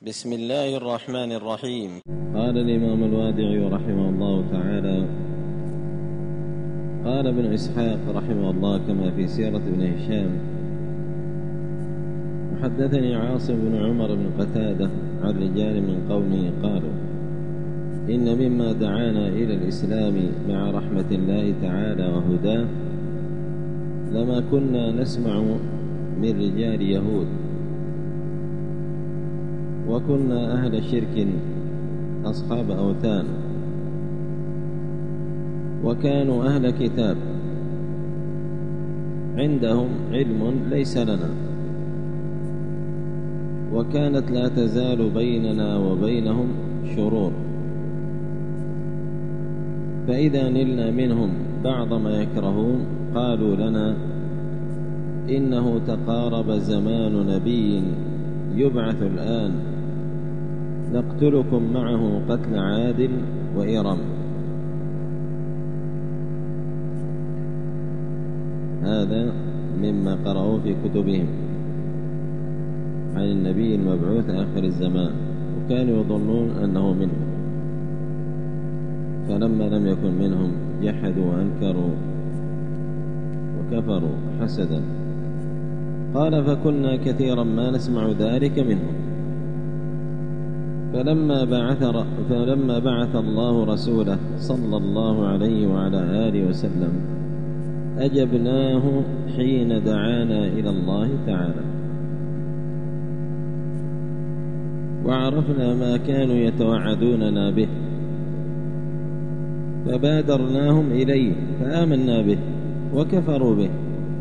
بسم الله الرحمن الرحيم. قال الإمام الوادعي رحمه الله تعالى: قال ابن إسحاق رحمه الله كما في سيرة ابن هشام: وحدثني عاصم بن عمر بن قتادة عن رجال من قومه قالوا: إن مما دعانا إلى الإسلام مع رحمة الله تعالى وهداه لما كنا نسمع من رجال يهود، وكنا أهل شرك أصحاب أوثان، وكانوا أهل كتاب عندهم علم ليس لنا، وكانت لا تزال بيننا وبينهم شرور، فإذا نلنا منهم بعض ما يكرهون قالوا لنا: إنه تقارب زمان نبي يبعث الآن، نقتلكم معه قتل عاد وإرم. هذا مما قرأوا في كتبهم عن النبي المبعوث آخر الزمان، وكانوا يظنون أنه منهم، فلما لم يكن منهم جحدوا وأنكروا وكفروا حسدا. قال: فكنا كثيرا ما نسمع ذلك منهم، فلما بعث الله رسوله صلى الله عليه وعلى آله وسلم أجبناه حين دعانا إلى الله تعالى، وعرفنا ما كانوا يتوعدوننا به، فبادرناهم إليه فآمنا به وكفروا به،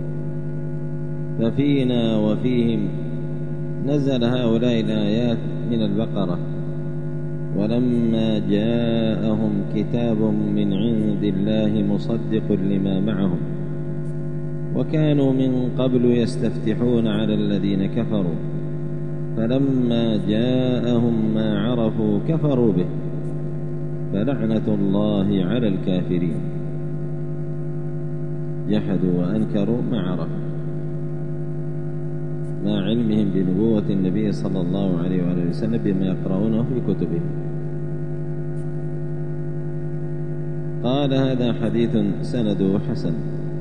ففينا وفيهم نزل هؤلاء الآيات من البقرة: ولما جاءهم كتاب من عند الله مصدق لما معهم وكانوا من قبل يستفتحون على الذين كفروا فلما جاءهم ما عرفوا كفروا به فلعنة الله على الكافرين. جحدوا وأنكروا ما عرفوا مع علمهم بنبوة النبي صلى الله عليه وآله وسلم بما يقرؤونه في كتبهم. قال: هذا حديث سنده حسن.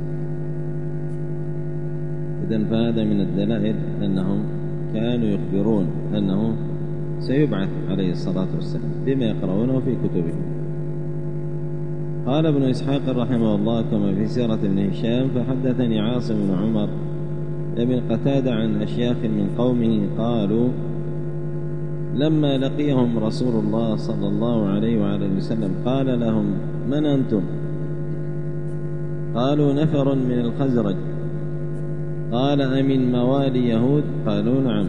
إذن فهذا من الدلائل أنهم كانوا يخبرون أنه سيبعث عليه الصلاة والسلام بما يقرؤونه في كتبهم. قال ابن إسحاق رحمه الله كما في سيرة ابن هشام: فحدثني عاصم بن عمر ابن قتادة عن أشياخ من قومه قالوا: لما لقيهم رسول الله صلى الله عليه وعلى وسلم قال لهم: من أنتم؟ قالوا: نفر من الخزرج. قال: أمن موالي يهود؟ قالوا: نعم.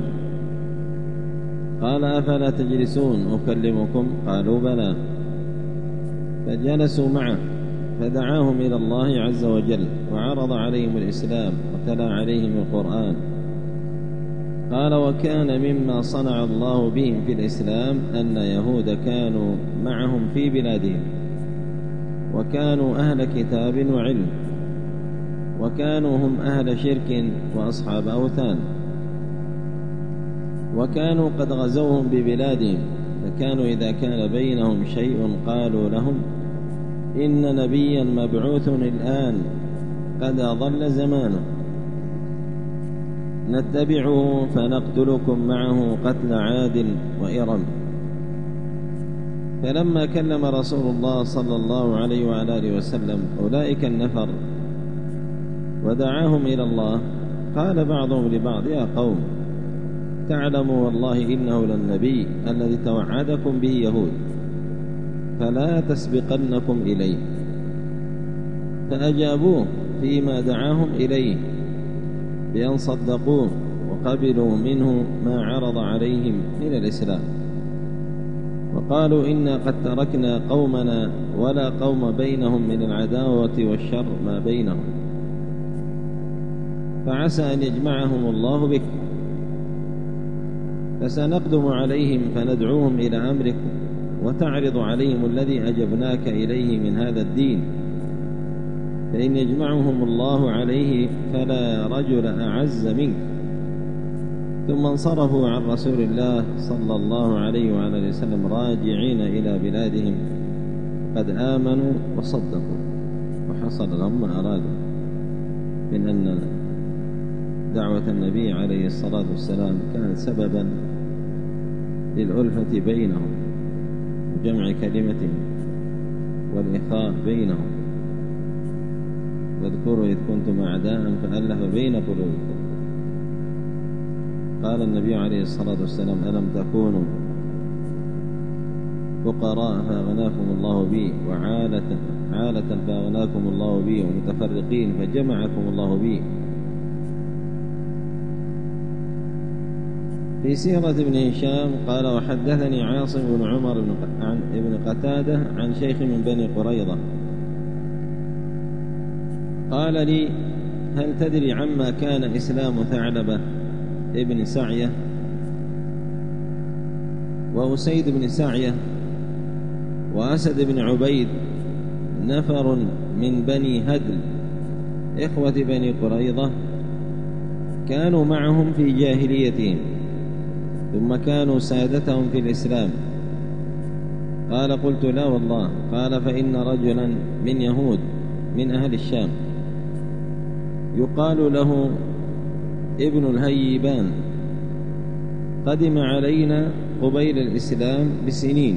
قال: أفلا تجلسون أكلمكم؟ قالوا: بلى. فجلسوا معه فدعاهم إلى الله عز وجل وعرض عليهم الإسلام وتلا عليهم القرآن. قال: وكان مما صنع الله بهم في الإسلام أن يهود كانوا معهم في بلادهم، وكانوا أهل كتاب وعلم، وكانوا هم أهل شرك وأصحاب أوثان، وكانوا قد غزوهم ببلادهم، فكانوا إذا كان بينهم شيء قالوا لهم: إن نبيا مبعوث الآن قد أضل زمانه، نتبعه فنقتلكم معه قتل عاد وإرم. فلما كلم رسول الله صلى الله عليه وعلى آله وسلم أولئك النفر ودعاهم إلى الله، قال بعضهم لبعض: يا قوم، تعلموا والله إنه للنبي الذي توعدكم به يهود، فلا تسبقنكم إليه. فأجابوه فيما دعاهم إليه بأن صدقوه وقبلوا منه ما عرض عليهم من الإسلام، وقالوا: إنا قد تركنا قومنا ولا قوم بينهم من العداوة والشر ما بينهم، فعسى أن يجمعهم الله بك، فسنقدم عليهم فندعوهم إلى أمرك وتعرض عليهم الذي أجبناك إليه من هذا الدين، فإن يجمعهم الله عليه فلا رجل أعز منك، ثم انصرفوا عن رسول الله صلى الله عليه وعلى وسلم راجعين إلى بلادهم قد آمنوا وصدقوا، وحصل لهم ما أرادوا من أن دعوة النبي عليه الصلاة والسلام كانت سببا للألفة بينهم وجمع كلمتهم والإخاء بينهم. واذكروا إذ كنتم أعداء فألف بين قلوبكم. قال النبي عليه الصلاة والسلام: ألم تكونوا فقراء فأغناكم الله بي، عالة فأغناكم الله بي، ومتفرقين فجمعكم الله بي. في سيرة ابن هشام قال: وحدثني عاصم بن عمر عن ابن قتادة عن شيخ من بني قريظة قال لي: هل تدري عما كان إسلام ثعلبة ابن سعية وأسيد بن سعية وأسد بن عبيد، نفر من بني هدل إخوة بني قريظة، كانوا معهم في جاهليتهم ثم كانوا سادتهم في الإسلام؟ قال: قلت: لا والله. قال: فإن رجلا من يهود من أهل الشام يقال له ابن الهيبان قدم علينا قبيل الإسلام بسنين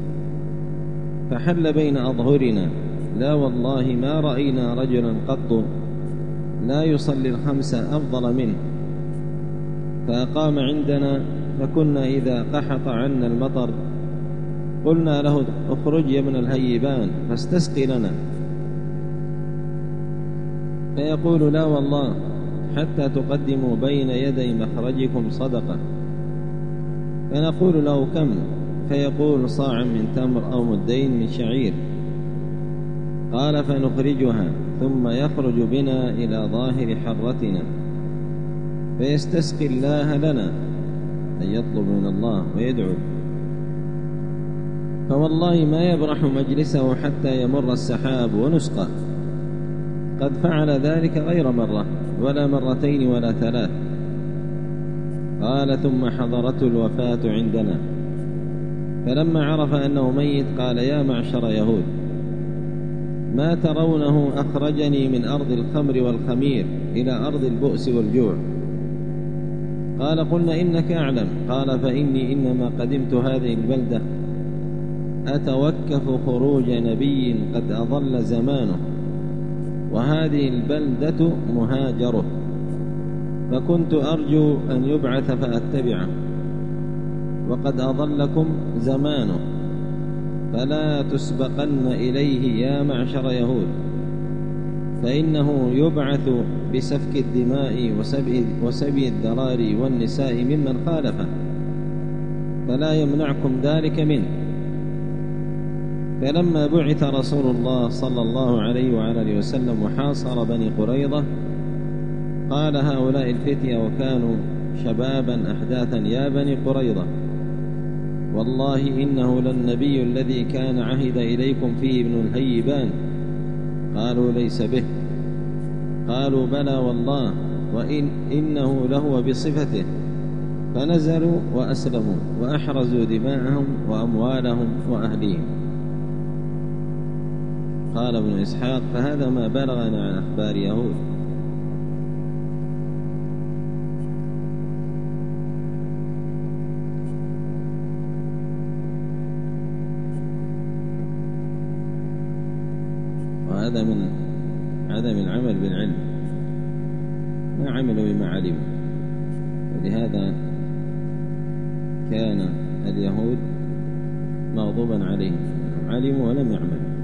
فحل بين أظهرنا، لا والله ما رأينا رجلا قط لا يصلي الخمس أفضل منه، فأقام عندنا، فكنا إذا قحط عنا المطر قلنا له: اخرج يا ابن الهيبان فاستسقي لنا، فيقول: لا والله حتى تقدموا بين يدي مخرجكم صدقة. فنقول له: كم؟ فيقول: صاع من تمر أو مدين من شعير. قال: فنخرجها، ثم يخرج بنا إلى ظاهر حرتنا فيستسقي الله لنا، أن يطلب من الله ويدعو، فوالله ما يبرح مجلسه حتى يمر السحاب ونسقى. قد فعل ذلك غير مرة ولا مرتين ولا ثلاث. قال: ثم حضرته الوفاة عندنا، فلما عرف أنه ميت قال: يا معشر يهود، ما ترونه أخرجني من أرض الخمر والخمير إلى أرض البؤس والجوع؟ قال: قلنا: إنك أعلم. قال: فإني إنما قدمت هذه البلدة أتوكف خروج نبي قد أضل زمانه، وهذه البلدة مهاجره، فكنت أرجو أن يبعث فأتبعه، وقد أضلكم زمانه، فلا تسبقن إليه يا معشر يهود، فإنه يبعث بسفك الدماء وسبي الذراري والنساء ممن خالفه، فلا يمنعكم ذلك منه. فلما بعث رسول الله صلى الله عليه وعلى وسلم وحاصر بني قريظة قال هؤلاء الفتية وكانوا شبابا أحداثا: يا بني قريظة، والله إنه للنبي الذي كان عهد إليكم فيه ابن الهيبان. قالوا: ليس به. قالوا: بلى والله، إنه لهو بصفته. فنزلوا وأسلموا وأحرزوا دماءهم وأموالهم وأهليهم. قال ابن إسحاق: فهذا ما بلغنا عن أخبار يهود. وهذا من عدم العمل بالعلم، ما عملوا بما علموا. ولهذا كان اليهود مغضوبا عليهم، علموا ولم يعملوا.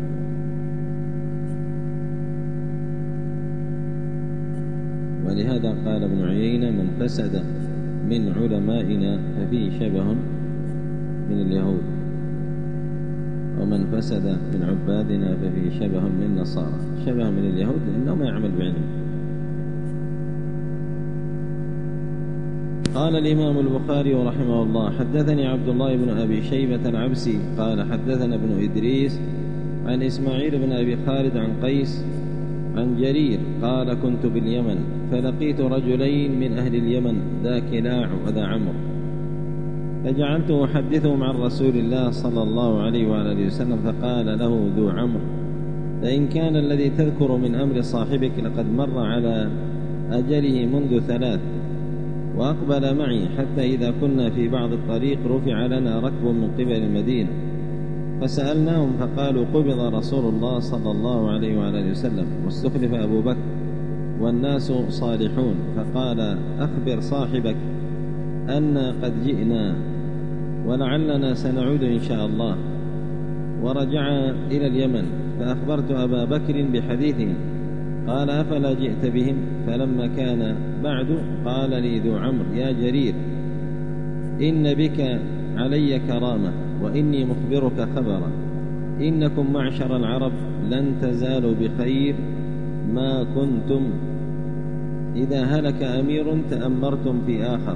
ولهذا قال ابن عيينة: من فسد من علمائنا ففيه شبه من اليهود، ومن فسد من عبادنا ففيه شبه من النصارى. شبه من اليهود لأنه ما يعمل بعلم. قال الإمام البخاري رحمه الله: حدثني عبد الله بن أبي شيبة العبسي قال: حدثنا ابن إدريس عن إسماعيل بن أبي خالد عن قيس عن جرير قال كنت باليمن فلقيت رجلين من أهل اليمن ذا كلاع وذا عمرو فجعلت أحدثهم عن رسول الله صلى الله عليه وآله وسلم فقال له ذو عمرو فإن كان الذي تذكر من أمر صاحبك لقد مر على أجله منذ 3 وأقبل معي حتى إذا كنا في بعض الطريق رفع لنا ركب من قبل المدينة فسألناهم فقالوا قبض رسول الله صلى الله عليه وآله وسلم واستخلف أبو بكر والناس صالحون فقال أخبر صاحبك أن قد جئنا ولعلنا سنعود إن شاء الله ورجع إلى اليمن فأخبرت أبا بكر بحديثهم قال أفلا جئت بهم فلما كان بعد قال لي ذو عمرو يا جرير إن بك علي كرامة وإني مخبرك خبرا إنكم معشر العرب لن تزالوا بخير ما كنتم إذا هلك أمير تأمرتم في آخر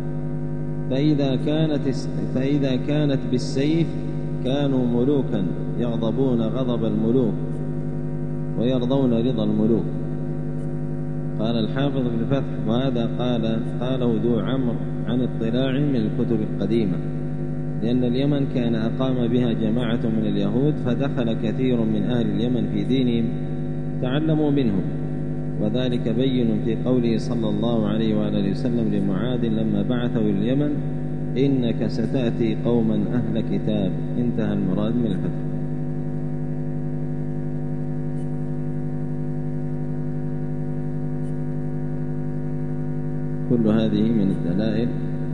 فإذا كانت بالسيف كانوا ملوكا يغضبون غضب الملوك ويرضون رضا الملوك. قال الحافظ في الفتح وهذا قاله ذو عمرو عن اطلاع من الكتب القديمة لأن اليمن كان أقام بها جماعة من اليهود فدخل كثير من أهل اليمن في دينهم تعلموا منهم وذلك بين في قوله صلى الله عليه وآله وسلم لمعاذ لما بعثه إلى اليمن إنك ستأتي قوما أهل كتاب انتهى المراد من الفتح. كل هذه من الدلائل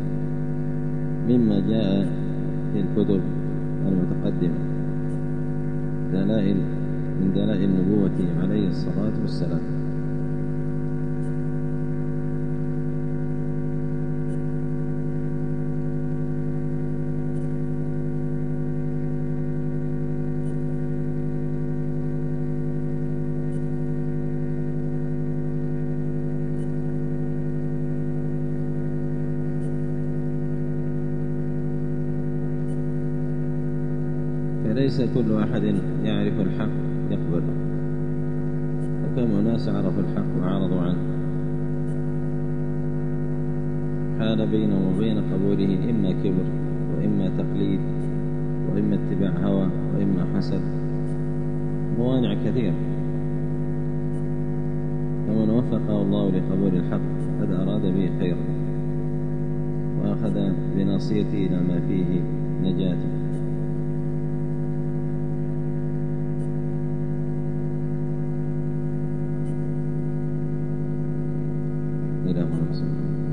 مما جاء في الكتب المتقدمة دلائل من دلائل نبوته عليه الصلاة والسلام. فليس كل أحد يعرف الحق يقبله وكم أناس عرفوا الحق وعرضوا عنه حال بينه وبين قبوله إما كبر وإما تقليد وإما اتباع هوى وإما حسد موانع كثيرة فمن وفقه الله لقبول الحق قد أراد به خيرا وأخذ بناصيته إلى ما فيه نجاته. إلى هنا